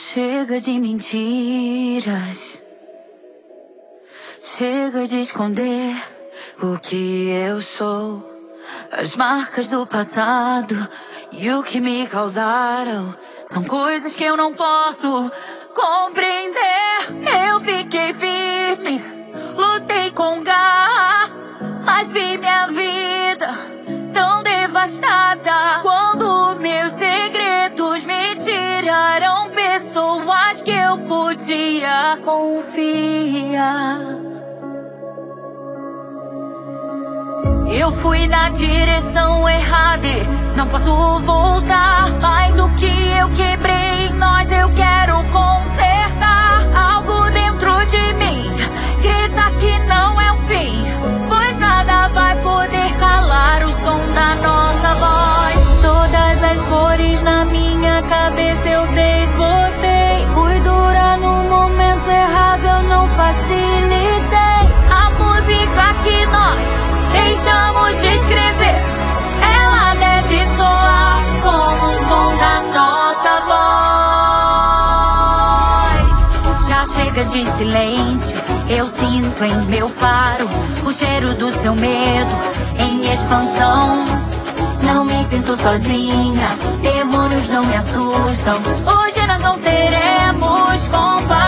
Chega de mentiras, chega de esconder o que eu sou. As marcas do passado e o que me causaram são coisas que eu não posso compreender. Eu fiquei firme, lutei com garra, mas vi minha vida tão devastada quando meus segredos me tiraram pessoas que eu podia confiar. Eu fui na direção errada e não posso voltar. Mas o que eu quebrei em nós eu quero consertar. Algo dentro de mim grita que não é o fim, pois nada vai poder calar o som da nossa voz. Todas as cores na minha cabeça eu desbotei. Fui dura no momento errado, eu não facilitei. A música que nós deixamos de escrever, ela deve soar como o som da nossa voz. Já chega de silêncio, eu sinto em meu faro o cheiro do seu medo em expansão. Não me sinto sozinha, demônios não me assustam. Hoje nós não teremos comparação.